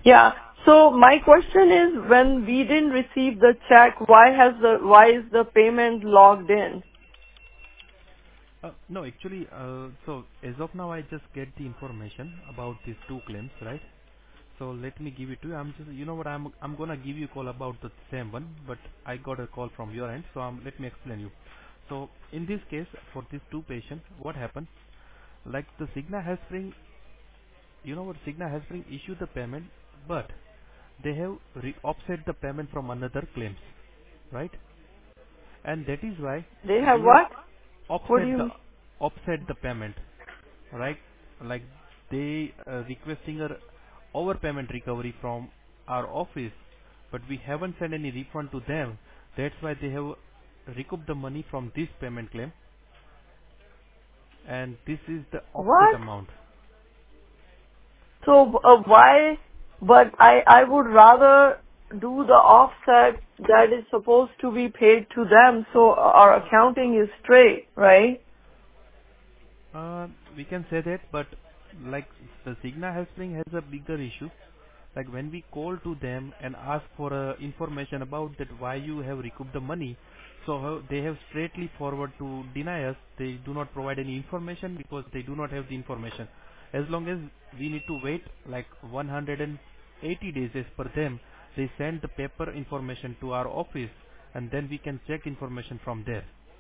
Yeah. So my question is, when we didn't receive the check, why is the payment logged in? No, actually, so as of now, I just get the information about these two claims, right? So let me give it to you. I'm just, you know what, I'm gonna give you a call about the same one, but I got a call from your end, so let me explain you. So in this case, for these two patients, what happened? Like the Cigna Healthspring, you know what, Cigna Healthspring issued the payment, but they have offset the payment from another claims, right? And that is why They have we are what? What do offset you the mean? payment, right? Like they requesting a overpayment recovery from our office, but we haven't sent any refund to them. That's why they have recouped the money from this payment claim, and this is the offset What? amount. So why? But I would rather do the offset that is supposed to be paid to them, so our accounting is straight, right? We can say that, but like the Cigna Healthspring has a bigger issue. Like when we call to them and ask for information about that why you have recouped the money, so they have straightly forward to deny us. They do not provide any information because they do not have the information. As long as we need to wait like 180 days as per them, they send the paper information to our office and then we can check information from there.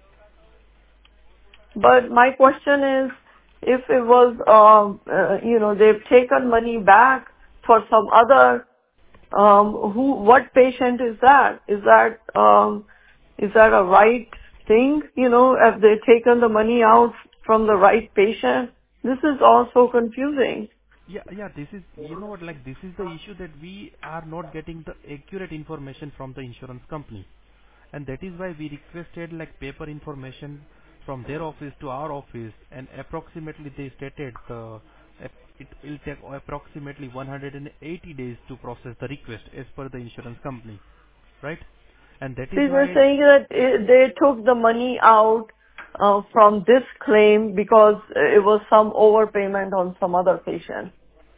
But my question is, if it was, they've taken money back for some other, what patient is that? Is that a right thing? Have they taken the money out from the right patient? This is all so confusing. Yeah, this is, you know what, like this is the issue that we are not getting the accurate information from the insurance company. And that is why we requested like paper information from their office to our office, and approximately they stated it will take approximately 180 days to process the request as per the insurance company, right? And that So is you're why, saying that they took the money out from this claim because it was some overpayment on some other patient.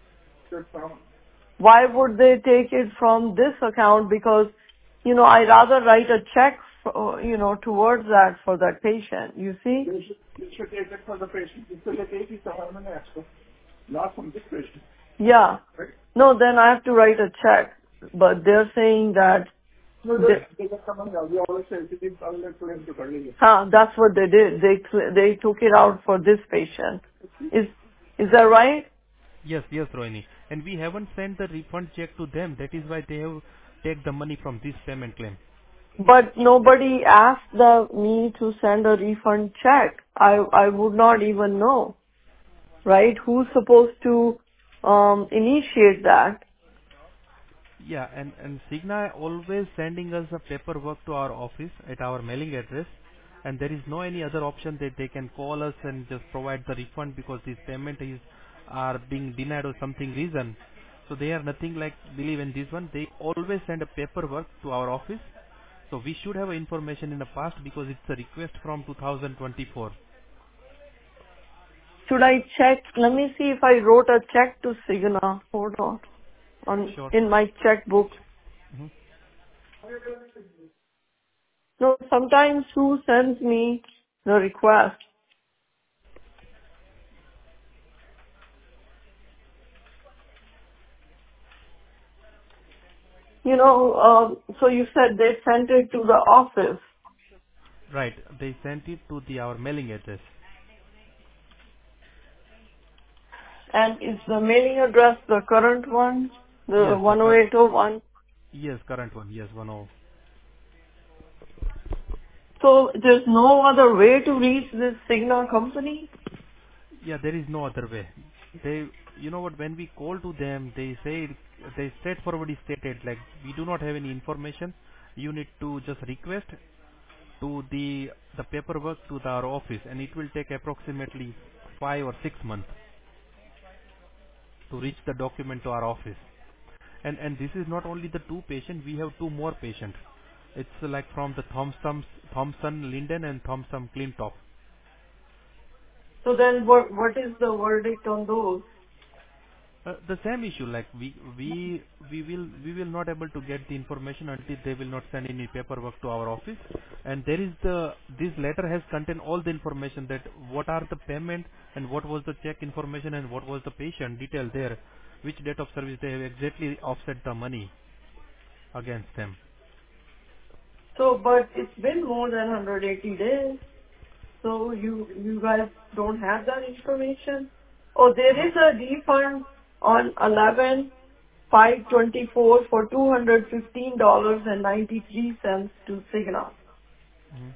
Why would they take it from this account? Because, I'd rather write a check, towards that for that patient. You see? They should take it for the patient. Because they take it from an extra, not from this patient. Yeah. Right? No, then I have to write a check. But they're saying that. No, they get the money out. We always say, if you did claim to Carnegie. That's what they did. They took it out for this patient. Is that right? yes, Rohini, and we haven't sent the refund check to them. That is why they have take the money from this payment claim. But nobody asked me to send a refund check. I would not even know, right? Who's supposed to initiate that? Yeah, and Cigna always sending us a paperwork to our office at our mailing address, and there is no any other option that they can call us and just provide the refund because this payment is are being denied or something reason. So they are nothing like believe in this one. They always send a paperwork to our office. So we should have information in the past because it's a request from 2024. Should I check? Let me see if I wrote a check to Cigna. Hold on Sure. in my checkbook. Mhm. No, sometimes who sends me the request? So you said they sent it to the office. Right. They sent it to our mailing address. And is the mailing address the current one? The Yes, 10801? current one. Yes, 10. So there's no other way to reach this Cigna company? Yeah, there is no other way. They, you know what, when we call to them, they say, they straightforwardly stated, like, we do not have any information. You need to just request to the paperwork to our office, and it will take approximately 5 or 6 months to reach the document to our office. And this is not only the two patients, we have two more patients. It's like from the Thompson Linden and Thompson Cleantop. So then what is the verdict on those? The same issue, like we will not able to get the information until they will not send any paperwork to our office. And there is this letter has contained all the information that what are the payment and what was the check information and what was the patient detail there, which date of service they have exactly offset the money against them. So, but it's been more than 180 days. So you guys don't have that information? Oh, there No. is a refund on 11/5/24 for $215.93 to Cigna. Mhm.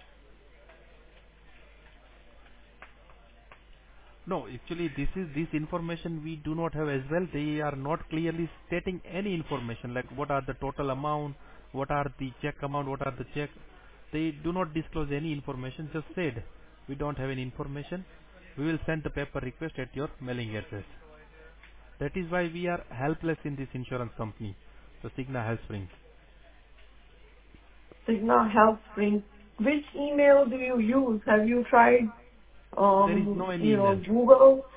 No, actually this information we do not have as well. They are not clearly stating any information like what are the total amount, what are the check amount, what are the check. They do not disclose any information. Just said we don't have any information. We will send the paper request at your mailing address. That is why we are helpless in this insurance company, the Cigna HealthSpring. Cigna Health Spring. Which email do you use? Have you tried, There is no any email. Google?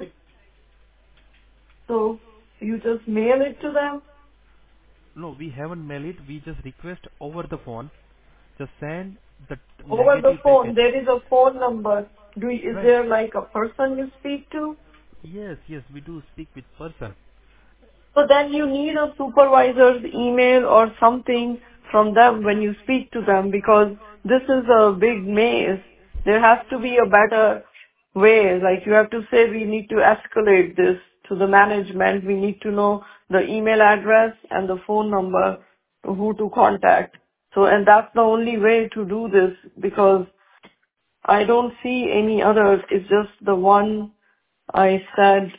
So you just mail it to them? No, we haven't mailed it. We just request over the phone. Just send the Over the negative phone, package. there is a phone number. Is Right. there like a person you speak to? Yes, we do speak with person. So then you need a supervisor's email or something from them when you speak to them, because this is a big maze. There has to be a better way. Like you have to say we need to escalate this to the management. We need to know the email address and the phone number who to contact. So, and that's the only way to do this, because I don't see any others. It's just the one I said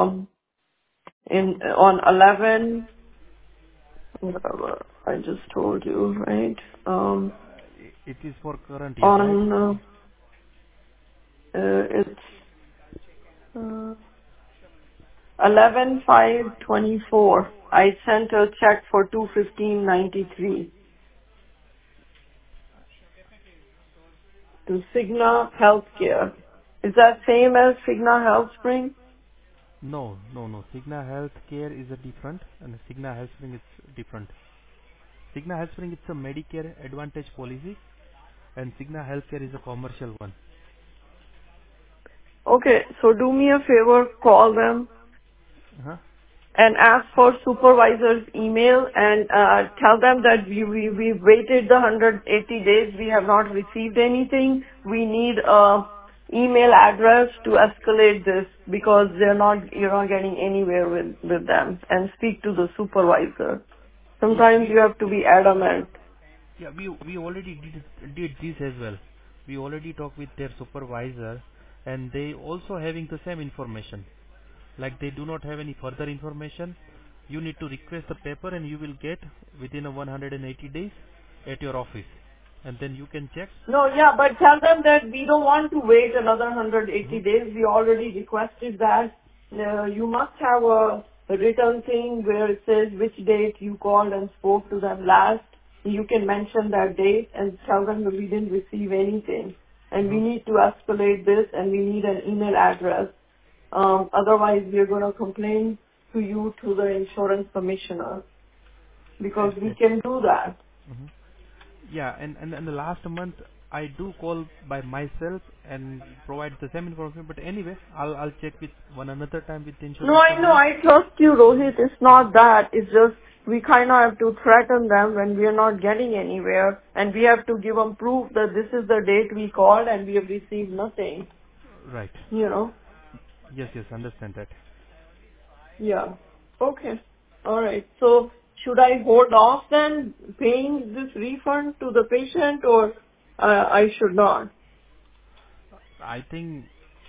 in on 11, whatever I just told you, right? It is for current year, right? On it's 11/5/24. I sent a check for 215.93 to Cigna Healthcare. Is that same as Cigna HealthSpring? No. Cigna Healthcare is a different, and Cigna HealthSpring is different. Cigna HealthSpring it's a Medicare Advantage policy, and Cigna Healthcare is a commercial one. Okay, so do me a favor, call them Uh-huh. and ask for supervisor's email and tell them that we waited the 180 days. We have not received anything. We need a email address to escalate this, because you're not getting anywhere with them, and speak to the supervisor. Yeah, Sometimes you have to be adamant. we already did this as well. We already talked with their supervisor, and they also having the same information. Like they do not have any further information. You need to request the paper, and you will get within a 180 days at your office, and then you can check. No, yeah, but tell them that we don't want to wait another 180 Mhm. days. We already requested that. You must have a written thing where it says which date you called and spoke to them last. You can mention that date and tell them that we didn't receive anything. And we Uh-huh. need to escalate this, and we need an email address. Otherwise, we're going to complain to you, to the insurance commissioner, because we Exactly. can do that. Mhm. Yeah, and the last month I do call by myself and provide the same information. But anyway, I'll check with one another time with the No, insurance I know. company. I trust you, Rohit. It's not that. It's just we kind of have to threaten them when we are not getting anywhere, and we have to give them proof that this is the date we called and we have received nothing. Right. You know? Yes, understand that. Yeah. Okay. All right. So should I hold off then paying this refund to the patient, or I should not? I think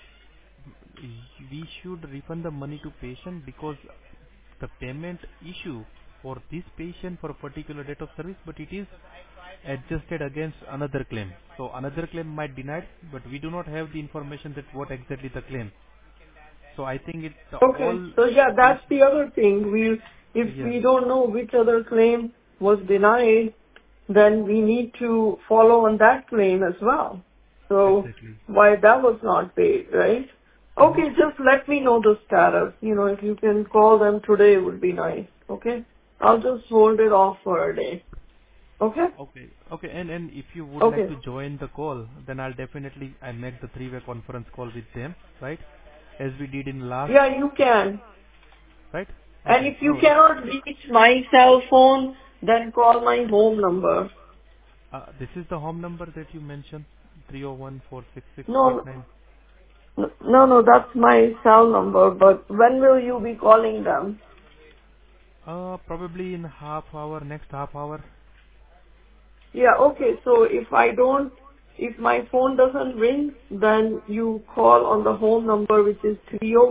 we should refund the money to patient because the payment issue for this patient for a particular date of service, but it is adjusted against another claim. So another claim might denied, but we do not have the information that what exactly the claim. So I think it's Okay. all So yeah, that's issue. the other thing. If Yeah, we don't know which other claim was denied, then we need to follow on that claim as well. So exactly. why that was not paid, right? Okay, just let me know the status. If you can call them today, it would be nice. Okay? I'll just hold it off for a day. Okay? Okay. Okay. And if you would like Okay. to join the call, then I make the three-way conference call with them, right? As we did in last, Yeah, you can. right? And Okay. if you So cannot reach my cell phone, then call my home number. this is the home number that you mentioned, 301 466 No, no, that's my cell number, but when will you be calling them? Probably in next half hour. Yeah, okay, so if my phone doesn't ring, then you call on the home number, which is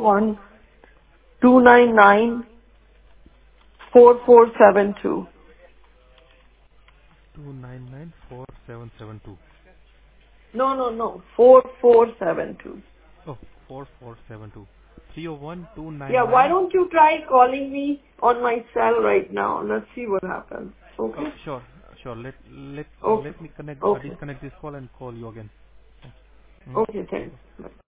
301-299-4472. 2994772. No, 4472. Oh, 4472. 301 Yeah, why 299. don't you try calling me on my cell right now? Let's see what happens. Oh, Okay? sure. Sure. Let Okay. me Okay. disconnect this call and call you again. Okay, Mm-hmm. thanks. Bye.